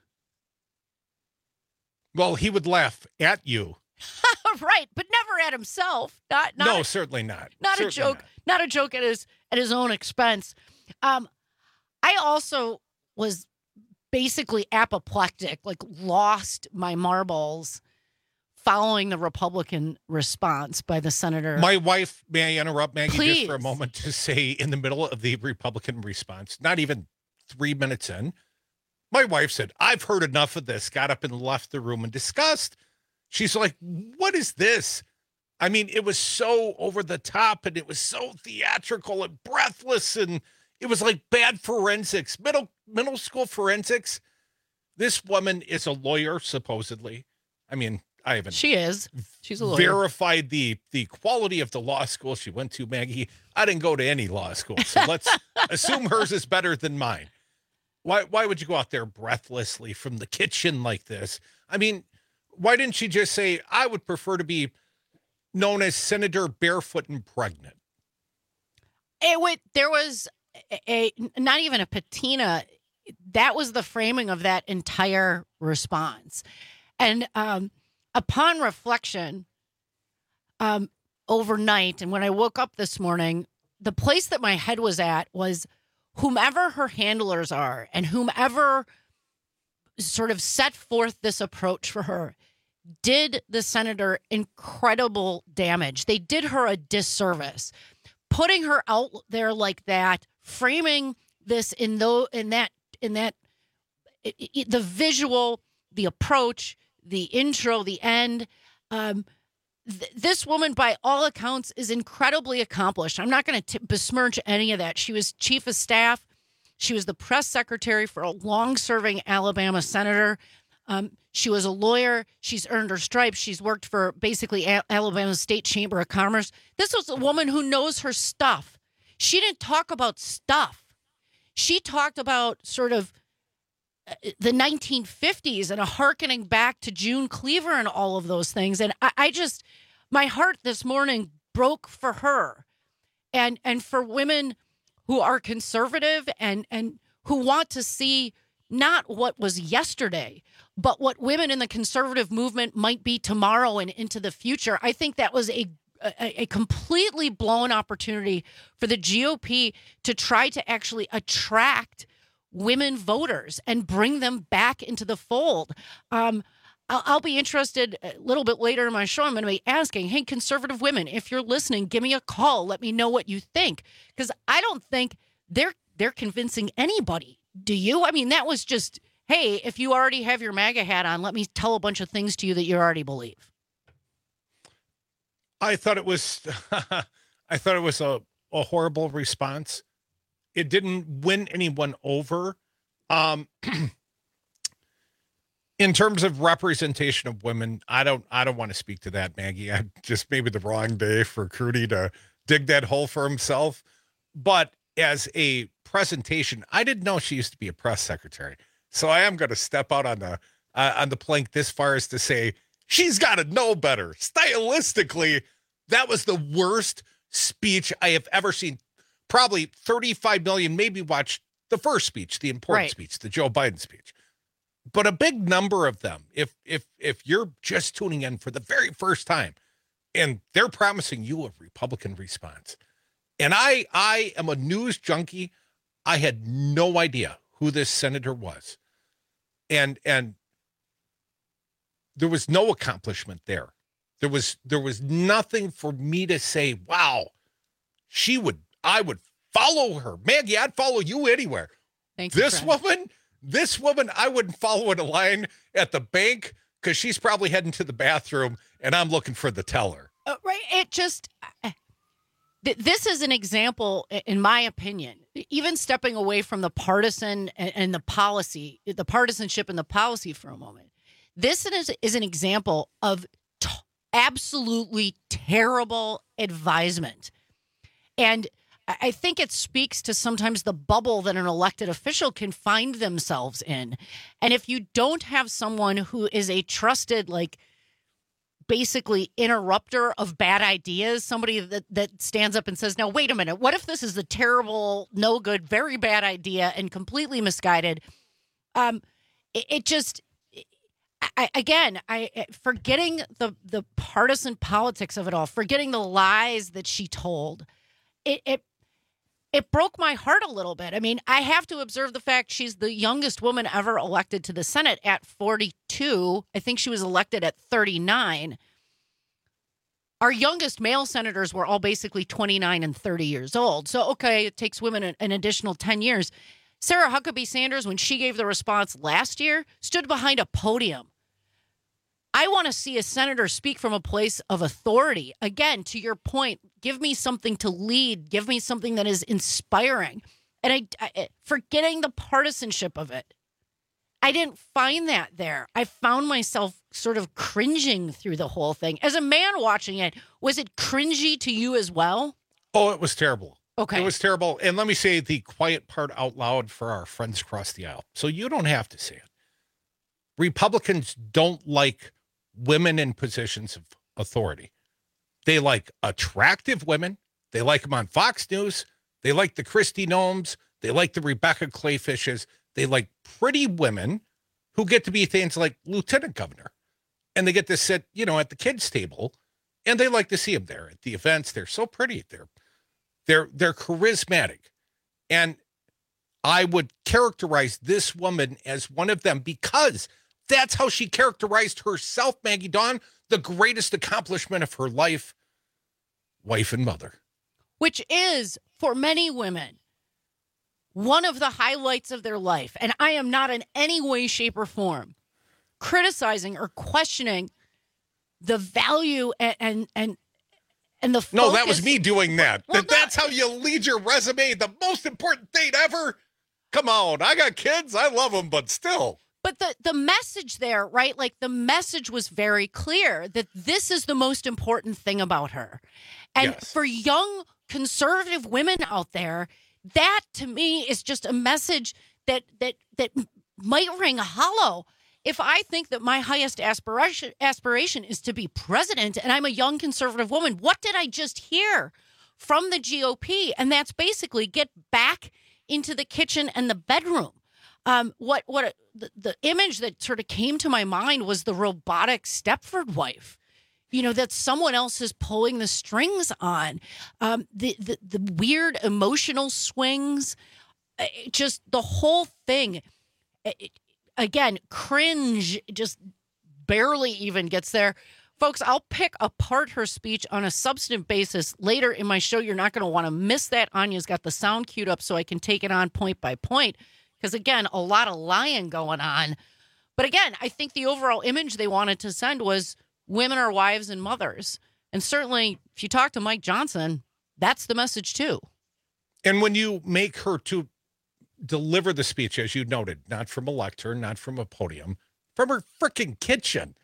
Well, he would laugh at you. Right, but never at himself. No, certainly not. Not certainly a joke. Not a joke at his own expense. I also was basically apoplectic, lost my marbles following the Republican response by the senator. My wife, may I interrupt, Maggie, Please. just for a moment to say, in the middle of the Republican response, not even 3 minutes in, my wife said, I've heard enough of this, got up and left the room in disgust. She's like, what is this? I mean, it was so over the top and it was so theatrical and breathless, and it was like bad forensics, middle school forensics. This woman is a lawyer, supposedly. I mean, I haven't. She is. She's a lawyer. Verified the quality of the law school she went to, Maggie. I didn't go to any law school, so let's assume hers is better than mine. Why would you go out there breathlessly from the kitchen like this? I mean, why didn't she just say, I would prefer to be known as Senator Barefoot and Pregnant? There was not even a patina. That was the framing of that entire response. And upon reflection, overnight, and when I woke up this morning, the place that my head was at was whomever her handlers are and whomever sort of set forth this approach for her, did the senator incredible damage. They did her a disservice, putting her out there like that, framing this the visual, the approach, the intro, the end. This woman, by all accounts, is incredibly accomplished. I'm not going to besmirch any of that. She was chief of staff. She was the press secretary for a long-serving Alabama senator. She was a lawyer. She's earned her stripes. She's worked for basically Alabama State Chamber of Commerce. This was a woman who knows her stuff. She didn't talk about stuff. She talked about sort of the 1950s and a hearkening back to June Cleaver and all of those things. And I just, my heart this morning broke for her and for women who are conservative and who want to see not what was yesterday, but what women in the conservative movement might be tomorrow and into the future. I think that was a completely blown opportunity for the GOP to try to actually attract women voters and bring them back into the fold. I'll be interested a little bit later in my show. I'm going to be asking, hey, conservative women, if you're listening, give me a call. Let me know what you think, because I don't think they're convincing anybody. Do you? I mean, that was just, hey, if you already have your MAGA hat on, let me tell a bunch of things to you that you already believe. I thought it was a horrible response. It didn't win anyone over. In terms of representation of women, I don't want to speak to that, Maggie. I just maybe the wrong day for Crudy to dig that hole for himself. But as a presentation, I didn't know she used to be a press secretary. So I am going to step out on the plank this far as to say she's got to know better. Stylistically, that was the worst speech I have ever seen. Probably 35 million maybe watched the first speech, the important speech, the Joe Biden speech. But a big number of them, if you're just tuning in for the very first time and they're promising you a Republican response, and I am a news junkie, I had no idea who this senator was. And there was no accomplishment there. There was nothing for me to say, wow, I would follow her. Maggie, I'd follow you anywhere. Thank you, This woman, I wouldn't follow in a line at the bank because she's probably heading to the bathroom and I'm looking for the teller. Right. It just, this is an example, in my opinion, even stepping away from the partisan and the policy, the partisanship and the policy for a moment. This is an example of absolutely terrible advisement. And I think it speaks to sometimes the bubble that an elected official can find themselves in. And if you don't have someone who is a trusted, basically interrupter of bad ideas, somebody that stands up and says, now, wait a minute, what if this is a terrible, no good, very bad idea and completely misguided? Forgetting the partisan politics of it all, forgetting the lies that she told, it broke my heart a little bit. I mean, I have to observe the fact she's the youngest woman ever elected to the Senate at 42. I think she was elected at 39. Our youngest male senators were all basically 29 and 30 years old. So, okay, it takes women an additional 10 years. Sarah Huckabee Sanders, when she gave the response last year, stood behind a podium. I want to see a senator speak from a place of authority. Again, to your point, give me something to lead. Give me something that is inspiring. And I forgetting the partisanship of it, I didn't find that there. I found myself sort of cringing through the whole thing. As a man watching it, was it cringy to you as well? Oh, it was terrible. Okay. It was terrible. And let me say the quiet part out loud for our friends across the aisle. So you don't have to say it. Republicans don't like women in positions of authority. They like attractive women. They like them on Fox News. They like the Kristi Noems. They like the Rebecca Clayfishes. They like pretty women who get to be things like lieutenant governor. And they get to sit, at the kids' table. And they like to see them there at the events. They're so pretty. They're charismatic. And I would characterize this woman as one of them because That's how she characterized herself, Maggie Dawn, the greatest accomplishment of her life, wife and mother. Which is, for many women, one of the highlights of their life. And I am not in any way, shape, or form criticizing or questioning the value and the focus. No, that was me doing that. Well, that's how you lead your resume. The most important thing ever. Come on, I got kids. I love them, but still. But the message there, right? Like the message was very clear that this is the most important thing about her. And yes. For young conservative women out there, that to me is just a message that might ring hollow. If I think that my highest aspiration is to be president and I'm a young conservative woman, what did I just hear from the GOP? And that's basically get back into the kitchen and the bedroom. The image that sort of came to my mind was the robotic Stepford wife, that someone else is pulling the strings on, the weird emotional swings, just the whole thing. Again, cringe just barely even gets there. Folks, I'll pick apart her speech on a substantive basis later in my show. You're not going to want to miss that. Anya's got the sound queued up so I can take it on point by point. Because, again, a lot of lying going on. But, again, I think the overall image they wanted to send was women are wives and mothers. And certainly, if you talk to Mike Johnson, that's the message, too. And when you make her to deliver the speech, as you noted, not from a lectern, not from a podium, from her freaking kitchen,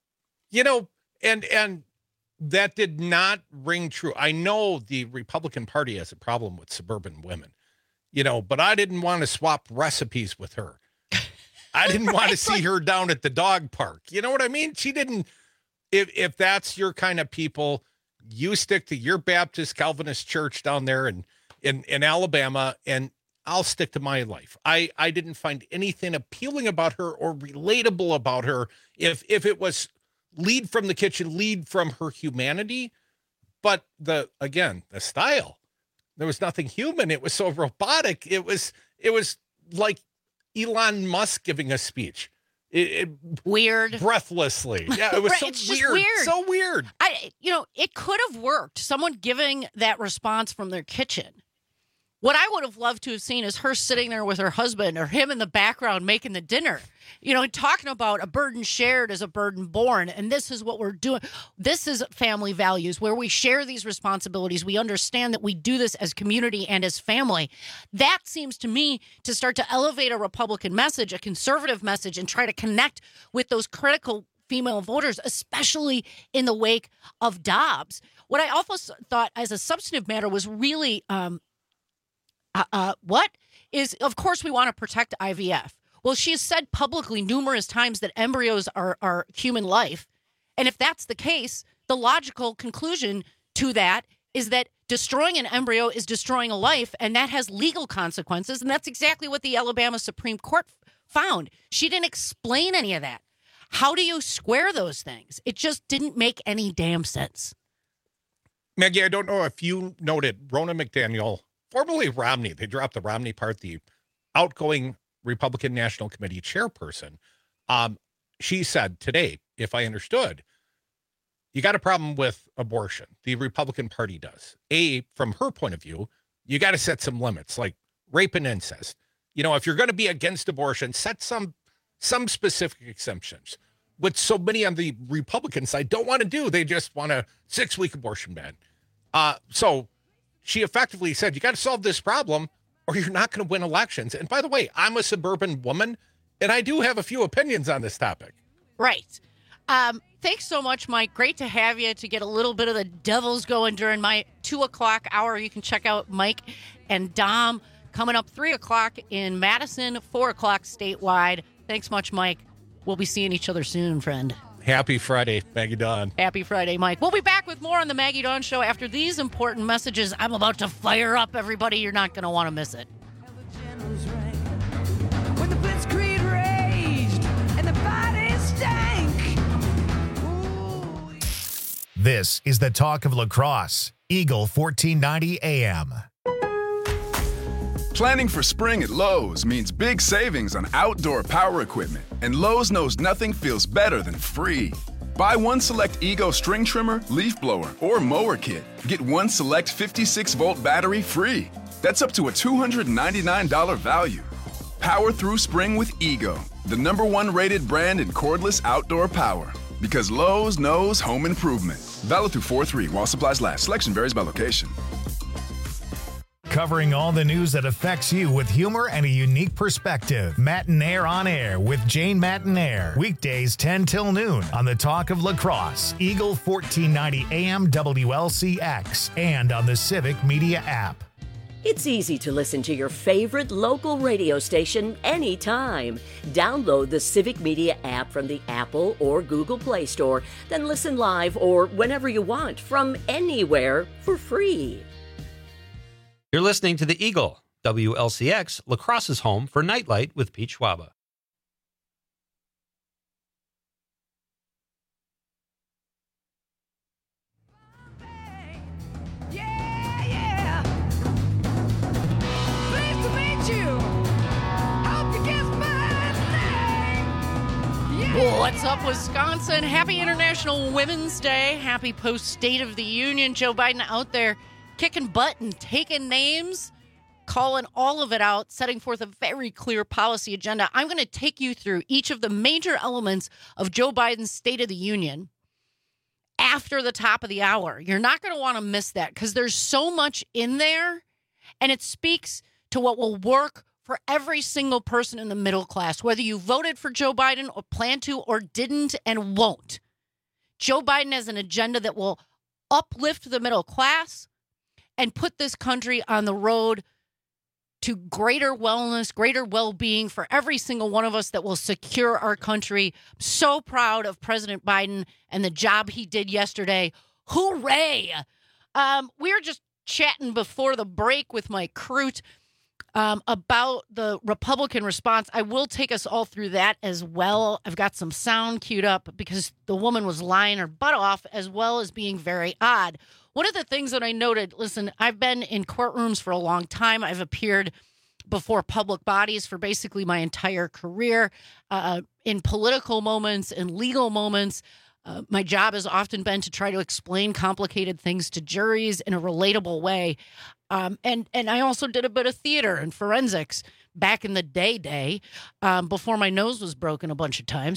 and that did not ring true. I know the Republican Party has a problem with suburban women. But I didn't want to swap recipes with her. I didn't want to see her down at the dog park. You know what I mean? She didn't. If that's your kind of people, you stick to your Baptist Calvinist church down there in Alabama, and I'll stick to my life. I didn't find anything appealing about her or relatable about her. If it was lead from the kitchen, lead from her humanity, but the style. There was nothing human. It was so robotic. It was like Elon Musk giving a speech. Weird. Breathlessly. Yeah, it was so weird. So weird. It could have worked. Someone giving that response from their kitchen. What I would have loved to have seen is her sitting there with her husband or him in the background making the dinner, talking about a burden shared is a burden borne. And this is what we're doing. This is family values where we share these responsibilities. We understand that we do this as community and as family. That seems to me to start to elevate a Republican message, a conservative message, and try to connect with those critical female voters, especially in the wake of Dobbs. What I also thought as a substantive matter was really, of course, we want to protect IVF. Well, she has said publicly numerous times that embryos are human life. And if that's the case, the logical conclusion to that is that destroying an embryo is destroying a life, and that has legal consequences. And that's exactly what the Alabama Supreme Court found. She didn't explain any of that. How do you square those things? It just didn't make any damn sense. Maggie, I don't know if you noted Ronna McDaniel, formerly Romney, they dropped the Romney part, the outgoing Republican National Committee chairperson. She said today, if I understood, you got a problem with abortion. The Republican Party does. From her point of view, you got to set some limits, like rape and incest. If you're going to be against abortion, set some specific exemptions. What so many on the Republican side don't want to do, they just want a 6-week abortion ban. So she effectively said, you got to solve this problem or you're not going to win elections. And by the way, I'm a suburban woman, and I do have a few opinions on this topic. Right. Thanks so much, Mike. Great to have you to get a little bit of the devils going during my 2 o'clock hour. You can check out Mike and Dom coming up 3 o'clock in Madison, 4 o'clock statewide. Thanks much, Mike. We'll be seeing each other soon, friend. Happy Friday, Maggie Dawn. Happy Friday, Mike. We'll be back with more on the Maggie Dawn Show after these important messages. I'm about to fire up, everybody. You're not going to want to miss it. When the blitzkrieg raged and the bodies stank. This is the talk of lacrosse. Eagle 1490 AM. Planning for spring at Lowe's means big savings on outdoor power equipment, and Lowe's knows nothing feels better than free. Buy one select Ego string trimmer, leaf blower, or mower kit. Get one select 56-volt battery free. That's up to a $299 value. Power through spring with Ego, the #1 rated brand in cordless outdoor power. Because Lowe's knows home improvement. Valid through 4/3 while supplies last. Selection varies by location. Covering all the news that affects you with humor and a unique perspective. Matinaire on Air with Jane Matinaire. Weekdays 10 till noon on the Talk of La Crosse, Eagle 1490 AM WLCX, and on the Civic Media app. It's easy to listen to your favorite local radio station anytime. Download the Civic Media app from the Apple or Google Play Store, then listen live or whenever you want from anywhere for free. You're listening to the Eagle, WLCX, La Crosse's home for Nightlight with Pete Schwaba. What's up, Wisconsin? Happy International Women's Day. Happy post-State of the Union. Joe Biden out there kicking butt and taking names, calling all of it out, setting forth a very clear policy agenda. I'm going to take you through each of the major elements of Joe Biden's State of the Union after the top of the hour. You're not going to want to miss that because there's so much in there, and it speaks to what will work for every single person in the middle class, whether you voted for Joe Biden or plan to or didn't and won't. Joe Biden has an agenda that will uplift the middle class and put this country on the road to greater wellness, greater well-being for every single one of us that will secure our country. I'm so proud of President Biden and the job he did yesterday. Hooray! We were just chatting before the break with my crew about the Republican response. I will take us all through that as well. I've got some sound queued up because the woman was lying her butt off as well as being very odd. One of the things that I noted, listen, I've been in courtrooms for a long time. I've appeared before public bodies for basically my entire career, in political moments, in legal moments. My job has often been to try to explain complicated things to juries in a relatable way. And I also did a bit of theater and forensics back in the day, before my nose was broken a bunch of times.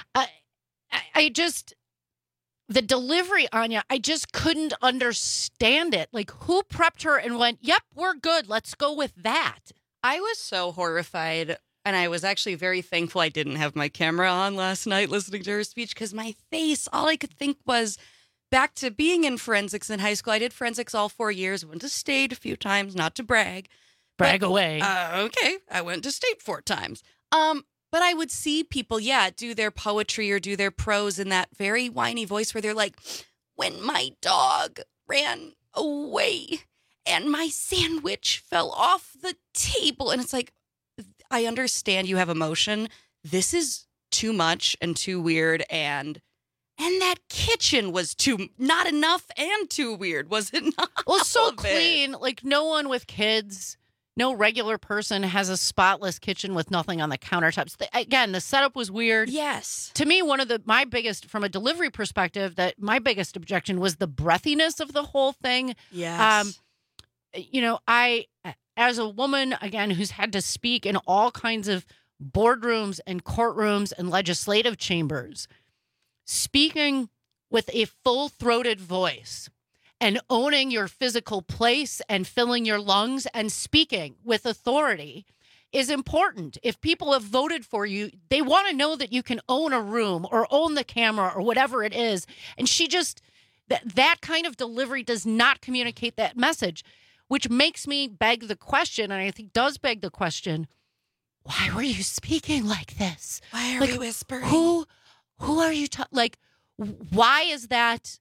The delivery, Anya, I just couldn't understand it. Like, who prepped her and went, yep, we're good. Let's go with that. I was so horrified. And I was actually very thankful I didn't have my camera on last night listening to her speech because my face, all I could think was back to being in forensics in high school. I did forensics all 4 years. Went to state a few times, not to brag. Brag away. Okay. I went to state 4 times. But I would see people, do their poetry or do their prose in that very whiny voice where they're like, when my dog ran away and my sandwich fell off the table. And it's like, I understand you have emotion. This is too much and too weird. And that kitchen was not enough and too weird, was it not? Well, so clean. Like, no one with kids, no regular person has a spotless kitchen with nothing on the countertops. Again, the setup was weird. Yes. To me, my biggest, from a delivery perspective, my biggest objection was the breathiness of the whole thing. Yes. I, as a woman, again, who's had to speak in all kinds of boardrooms and courtrooms and legislative chambers, speaking with a full-throated voice and owning your physical place and filling your lungs and speaking with authority is important. If people have voted for you, they want to know that you can own a room or own the camera or whatever it is. And she just, that kind of delivery does not communicate that message, which makes me beg the question, and I think does beg the question, why were you speaking like this? Why are we whispering? Who are you why is that,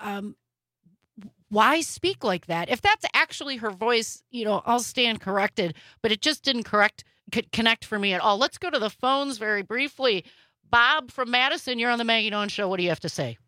why speak like that? If that's actually her voice, I'll stand corrected, but it just didn't connect for me at all. Let's go to the phones very briefly. Bob from Madison, you're on the Maggie Nolan Show. What do you have to say?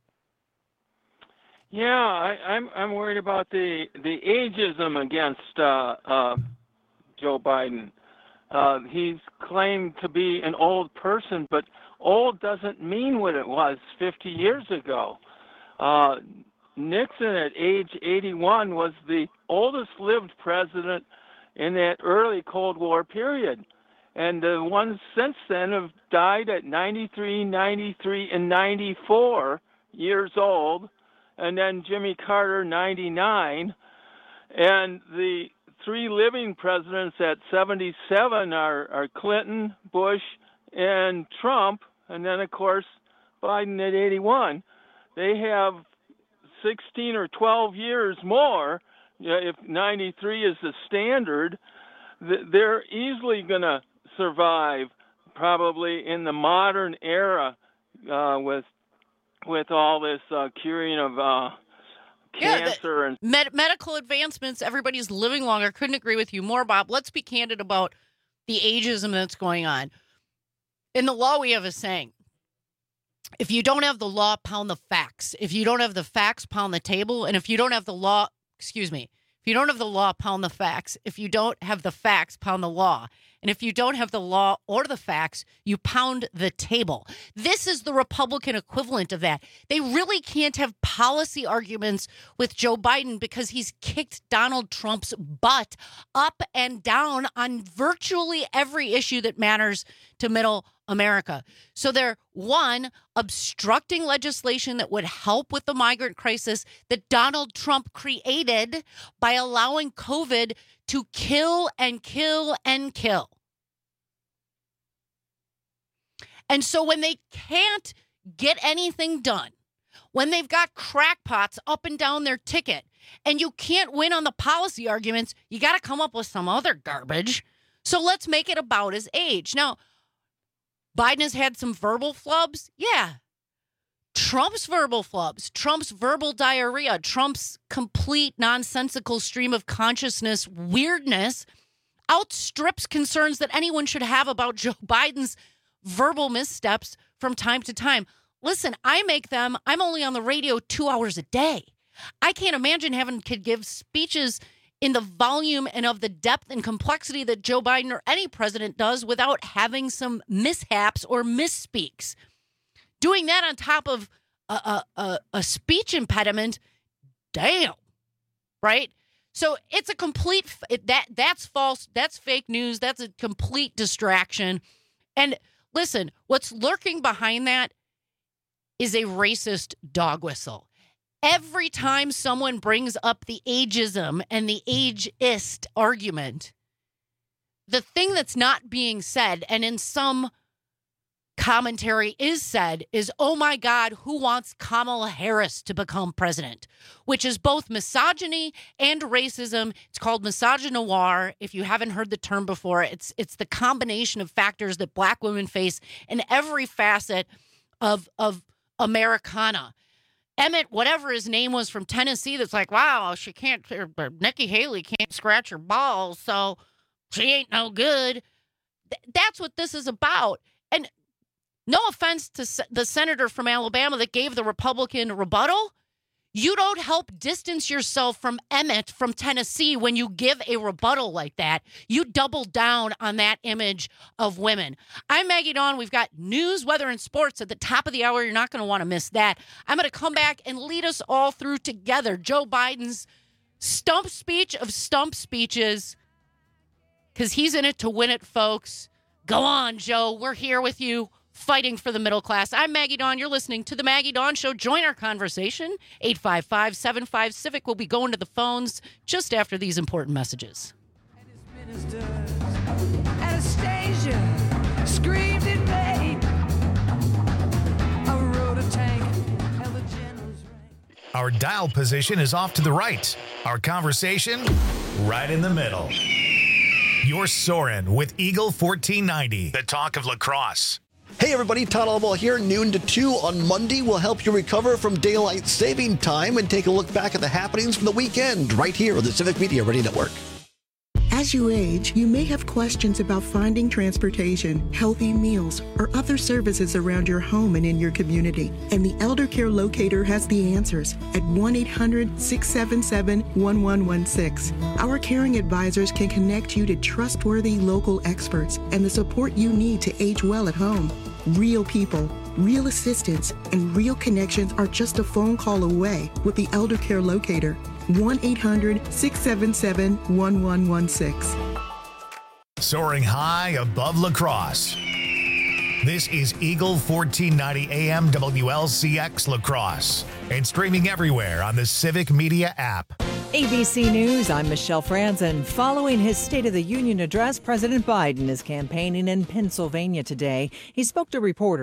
Yeah, I'm worried about the ageism against Joe Biden. He's claimed to be an old person, but old doesn't mean what it was 50 years ago. Nixon at age 81 was the oldest lived president in that early Cold War period. And the ones since then have died at 93, 93, and 94 years old. And then Jimmy Carter, 99. And the three living presidents at 77 are Clinton, Bush, and Trump. And then, of course, Biden at 81. They have 16 or 12 years more. If 93 is the standard, they're easily going to survive probably in the modern era with all this curing of cancer and medical advancements. Everybody's living longer. Couldn't agree with you more, Bob. Let's be candid about the ageism that's going on. In the law, we have a saying: if you don't have the law, pound the facts. If you don't have the facts, pound the table. And if you don't have the law, if you don't have the law, pound the facts. If you don't have the facts, pound the law. And if you don't have the law or the facts, you pound the table. This is the Republican equivalent of that. They really can't have policy arguments with Joe Biden because he's kicked Donald Trump's butt up and down on virtually every issue that matters to middle America. So they're, one, obstructing legislation that would help with the migrant crisis that Donald Trump created by allowing COVID to kill and kill and kill. And so when they can't get anything done, when they've got crackpots up and down their ticket, and you can't win on the policy arguments, you got to come up with some other garbage. So let's make it about his age. Now, Biden has had some verbal flubs. Yeah. Trump's verbal flubs, Trump's verbal diarrhea, Trump's complete nonsensical stream of consciousness weirdness outstrips concerns that anyone should have about Joe Biden's verbal missteps from time to time. Listen, I make them. I'm only on the radio 2 hours a day. I can't imagine having to give speeches in the volume and of the depth and complexity that Joe Biden or any president does without having some mishaps or misspeaks. Doing that on top of a speech impediment, damn, right? So it's a complete, that's false, that's fake news, that's a complete distraction. And listen, what's lurking behind that is a racist dog whistle. Every time someone brings up the ageism and the ageist argument, the thing that's not being said, and in some commentary is said, is, oh my God, who wants Kamala Harris to become president? Which is both misogyny and racism. It's called misogynoir. If you haven't heard the term before, it's the combination of factors that black women face in every facet of Americana. Emmett, whatever his name was from Tennessee, that's like, wow, she can't, Nikki Haley can't scratch her balls, so she ain't no good. That's what this is about. And no offense to the senator from Alabama that gave the Republican rebuttal, you don't help distance yourself from Emmett from Tennessee when you give a rebuttal like that. You double down on that image of women. I'm Maggie Dawn. We've got news, weather, and sports at the top of the hour. You're not going to want to miss that. I'm going to come back and lead us all through together Joe Biden's stump speech of stump speeches, because he's in it to win it, folks. Go on, Joe. We're here with you, fighting for the middle class. I'm Maggie Dawn. You're listening to The Maggie Dawn Show. Join our conversation. 855-75-CIVIC. We'll be going to the phones just after these important messages. Anastasia screamed in vain. I rode a tank. Our dial position is off to the right. Our conversation, right in the middle. You're soaring with Eagle 1490, the talk of lacrosse. Hey everybody, Todd Albaugh here. Noon to 2 on Monday will help you recover from daylight saving time and take a look back at the happenings from the weekend right here on the Civic Media Radio Network. As you age, you may have questions about finding transportation, healthy meals, or other services around your home and in your community. And the Elder Care Locator has the answers at 1-800-677-1116. Our caring advisors can connect you to trustworthy local experts and the support you need to age well at home. Real people, real assistance, and real connections are just a phone call away with the Elder Care Locator. 1-800-677-1116. Soaring high above La Crosse. This is Eagle 1490 AM WLCX La Crosse and streaming everywhere on the Civic Media app. ABC News, I'm Michelle Franzen. Following his State of the Union address, President Biden is campaigning in Pennsylvania today. He spoke to reporters.